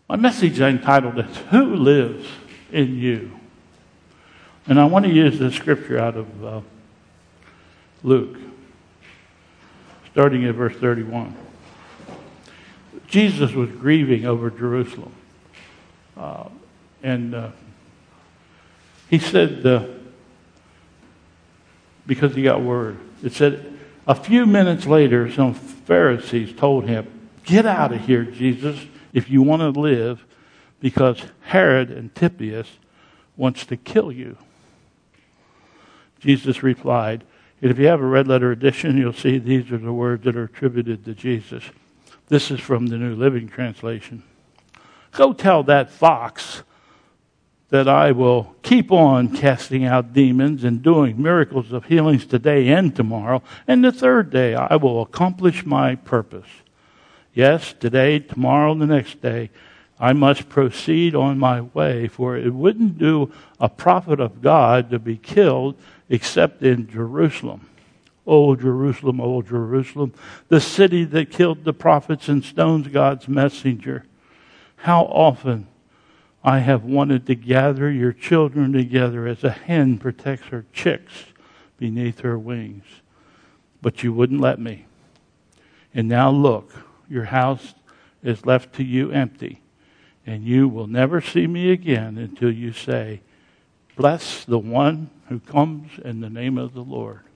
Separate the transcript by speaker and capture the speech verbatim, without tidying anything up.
Speaker 1: My message I entitled is, Who Lives in You? And I want to use this scripture out of uh, Luke, starting at verse thirty-one. Jesus was grieving over Jerusalem. Uh, and uh, he said, uh, because he got word, it said, a few minutes later, some Pharisees told him, get out of here, Jesus, if you want to live, because Herod Antipas wants to kill you. Jesus replied, and if you have a red letter edition, you'll see these are the words that are attributed to Jesus. This is from the New Living Translation. Go tell that fox that I will keep on casting out demons and doing miracles of healings today and tomorrow, and the third day I will accomplish my purpose. Yes, today, tomorrow, the next day, I must proceed on my way, for it wouldn't do a prophet of God to be killed except in Jerusalem. Oh, Jerusalem, oh, Jerusalem, the city that killed the prophets and stones God's messenger. How often I have wanted to gather your children together as a hen protects her chicks beneath her wings. But you wouldn't let me. And now look, your house is left to you empty, and you will never see me again until you say, bless the one who comes in the name of the Lord.